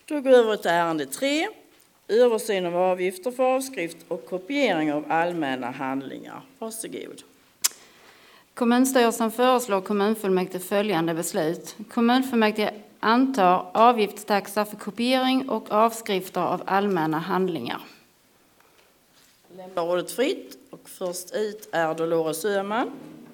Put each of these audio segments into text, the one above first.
Då går vi över till ärende 3. Översyn av avgifter för avskrift och kopiering av allmänna handlingar. Varsågod. Kommunstyrelsen föreslår kommunfullmäktige följande beslut. Kommunfullmäktige antar avgiftstaxa för kopiering och avskrifter av allmänna handlingar. Lämnar ordet fritt och först ut är Dolores Öhman.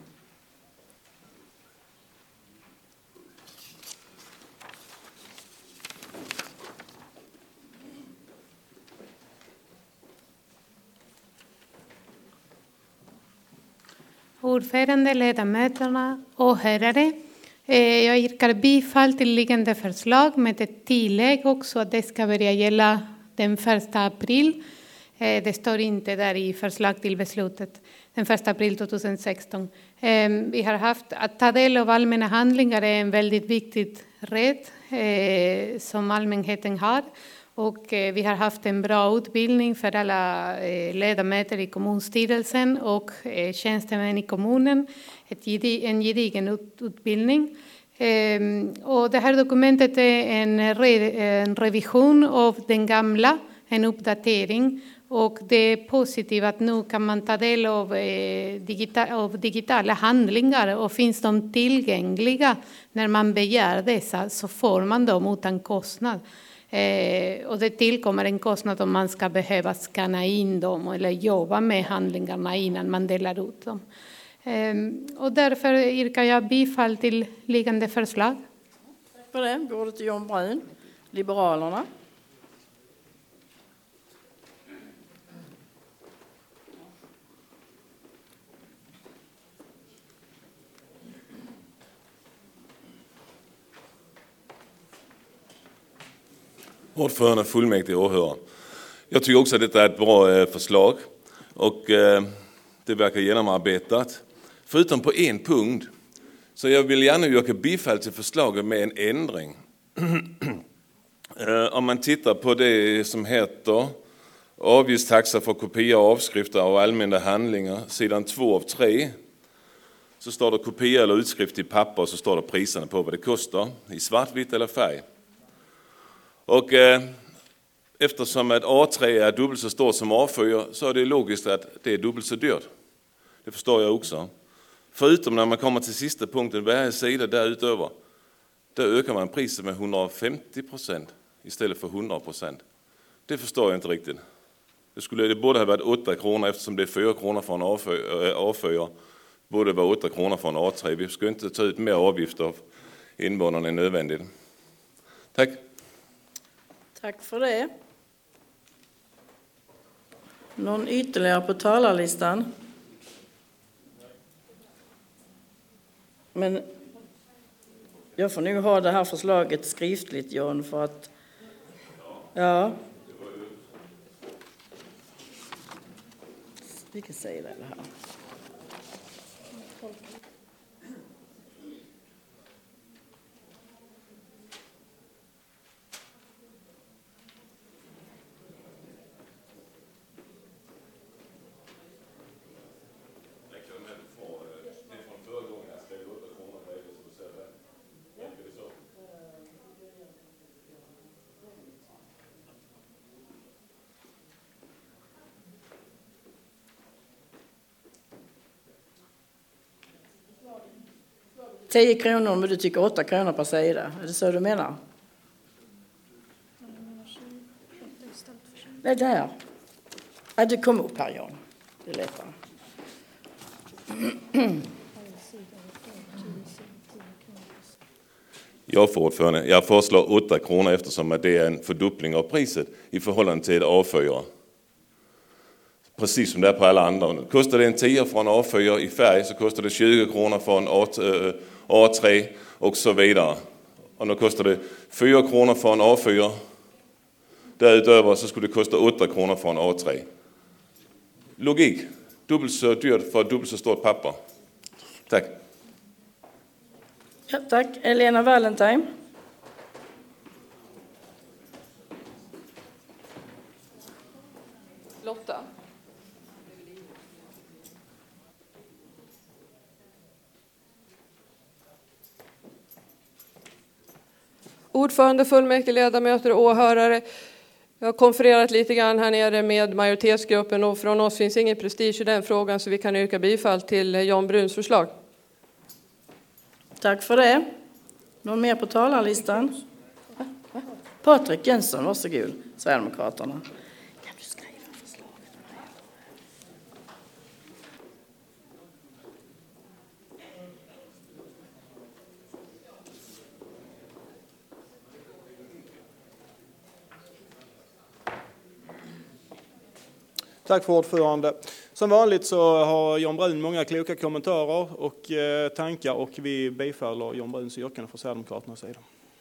Ordförande, ledamöterna och åhörare. Jag yrkar bifall till liggande förslag med ett tillägg också att det ska börja gälla den 1 april. Det står inte där i förslag till beslutet. Den 1 april 2016. Vi har haft att ta del av allmänna handlingar är en väldigt viktig rätt som allmänheten har. Och vi har haft en bra utbildning för alla ledamöter i kommunstyrelsen och tjänstemän i kommunen. En gedigen utbildning. Och det här dokumentet är en revision av den gamla, en uppdatering. Och det är positivt att nu kan man ta del av digitala handlingar och finns de tillgängliga när man begär dessa så får man dem utan kostnad. Och det tillkommer en kostnad om man ska behöva scanna in dem eller jobba med handlingarna innan man delar ut dem. Och därför yrkar jag bifall till liggande förslag. Tack för det. Går det till John Brun, Liberalerna. Ordförande, fullmäktige och åhörare. Jag tycker också att detta är ett bra förslag och det verkar genomarbetat. Förutom på en punkt så jag vill gärna yrka bifall till förslaget med en ändring. Om man tittar på det som heter avgiftstaxa för kopia och avskrifter av allmänna handlingar, sidan 2 av 3, så står det kopia eller utskrift i papper och så står det priserna på vad det kostar i svartvitt eller färg. Och eftersom att A3 är dubbelt så stort som A4 så är det logiskt att det är dubbelt så dyrt. Det förstår jag också. Förutom när man kommer till sista punkten, varje sida därutöver, där ökar man priset med 150% istället för 100%. Det förstår jag inte riktigt. Det borde ha varit 8 kronor eftersom det är 4 kronor för en A4. Borde vara 8 kronor för en A3. Vi ska inte ta ut mer avgifter av invånarna än nödvändigt. Tack. Tack för det. Någon ytterligare på talarlistan? Men jag får nog ha det här förslaget skriftligt, John, för att... Ja. Vilken sida är det här? $10 kronor, men du tycker 8 kronor per sida. Är det så du menar? Det där. Ja, du kom upp här, John. Det är lättare. Jag föreslår 8 kronor eftersom det är en fördubbling av priset i förhållande till A4. Precis som det är på alla andra. Kostar det en 10 från A4 i färg så kostar det 20 kronor från A3 och så vidare. Och då kostar det 4 kronor från A4. Därutöver så skulle det kosta 8 kronor från A3. Logik. Dubbelt så dyrt för dubbelt så stort papper. Tack. Ja, tack. Elena Valentine. Lotta. ordförande, fullmäktige, ledamöter och åhörare. Jag har konfererat lite grann här nere med majoritetsgruppen och från oss finns ingen prestige i den frågan så vi kan yrka bifall till Jan Bruns förslag. Tack för det. Någon mer på talarlistan? Patrik Jönsson, varsågod. Sverigedemokraterna. Kan du skriva förslaget? Tack för ordförande. Som vanligt så har Jan Brun många kloka kommentarer och tankar och vi bifaller Jan Bruns yrkande från Sverigedemokraternas sida.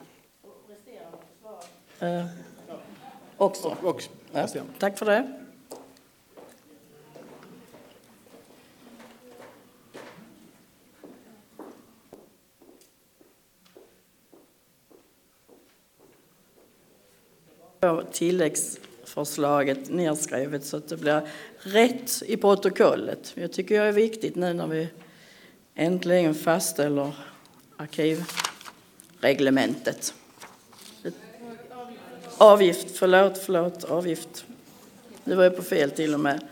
Också. Ja, tack för det. Tilläggsförslaget nedskrivet så att det blir rätt i protokollet. Jag tycker det är viktigt nu när vi äntligen fastställer arkivreglementet. Avgift, förlåt, avgift. Det var ju på fel till och med.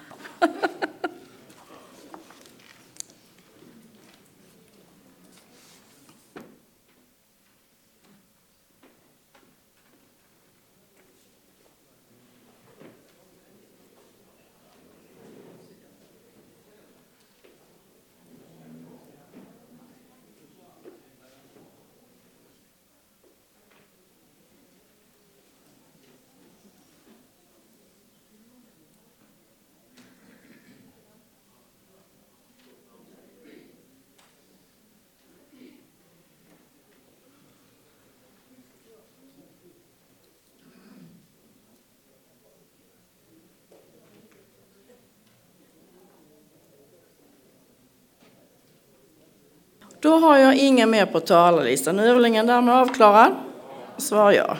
Då har jag inga mer på talarlistan. Överläggningen därmed avklarad. Svar ja.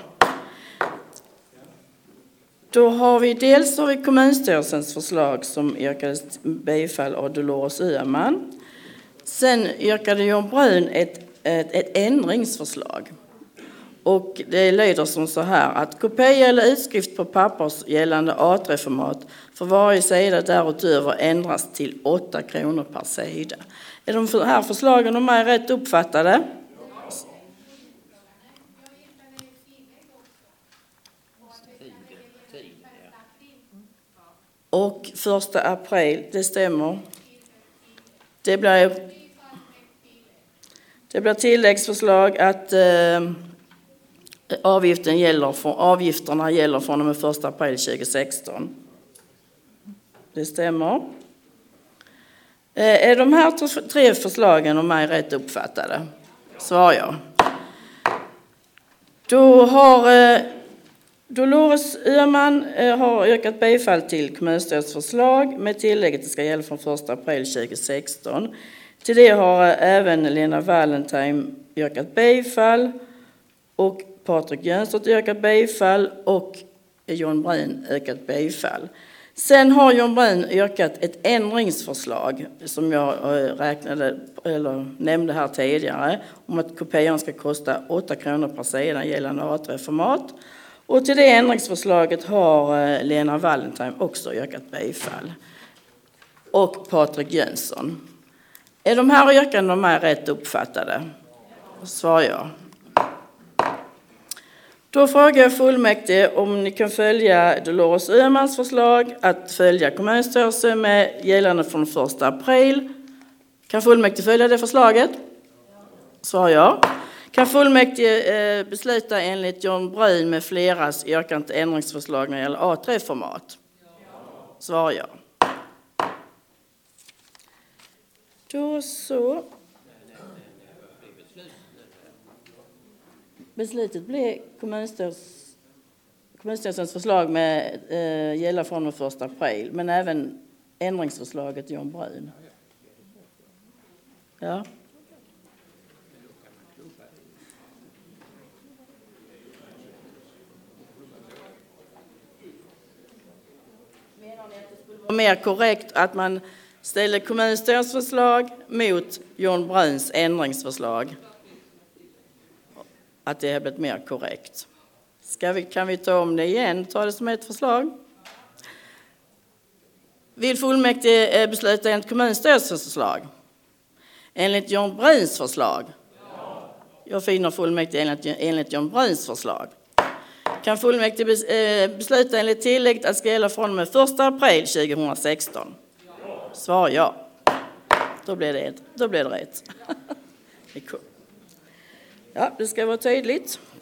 Då har vi dels kommunstyrelsens förslag som yrkades bifall av Dolores Öhman. Sen yrkade Jan Brun ett ändringsförslag. Och det lyder som så här att kopia eller utskrift på pappers gällande A3-format för varje sida därutöver ändras till 8 kronor per sida. Är de här förslagen de är rätt uppfattade? Och 1 april, det stämmer. Det blir tilläggsförslag att avgifterna gäller från och med 1 april 2016. Det stämmer. Är de här 3 förslagen om mig rätt uppfattade? Svar ja. Då har Dolores Öhman har yrkat bifall till kommunstyrelsens förslag med tillägget att det ska gälla från 1 april 2016. Till det har även Lena Wallentheim yrkat bifall och Patrik Jönsson yrkat bifall och Jan Brun yrkat bifall. Sen har Jan Brun yrkat ett ändringsförslag som jag nämnde här tidigare om att kopian ska kosta 8 kronor per sida gällande A3-format. Och till det ändringsförslaget har Lena Wallentheim också yrkat bifall. Och Patrik Jönsson. Är de här yrkandena rätt uppfattade? Svar ja. Då frågar jag fullmäktige om ni kan följa Dolores Öhmans förslag att följa kommunstyrelsen med gällande från 1 april. Kan fullmäktige följa det förslaget? Svar ja. Kan fullmäktige besluta enligt Jan Brun med fleras yrkande ändringsförslag när det gäller A3-format? Svar ja. Då så. Beslutet blev kommunstyrelsens förslag med gälla från den 1 april, men även ändringsförslaget Jan Brun. Ja. Menar ni att det skulle vara mer korrekt att man ställer kommunstyrelsens förslag mot Jan Bruns ändringsförslag? att det har blivit mer korrekt. Kan vi ta om det igen, ta det som ett förslag? Vill fullmäktige besluta enligt kommunstyrelsens förslag? Enligt John Bruns förslag? Ja. Jag finner fullmäktige enligt John Bruns förslag. Kan fullmäktige besluta enligt tillägg att ska gälla från och med 1 april 2016? Ja. Svar ja. Då blir det rätt. Ja, det ska vara tydligt.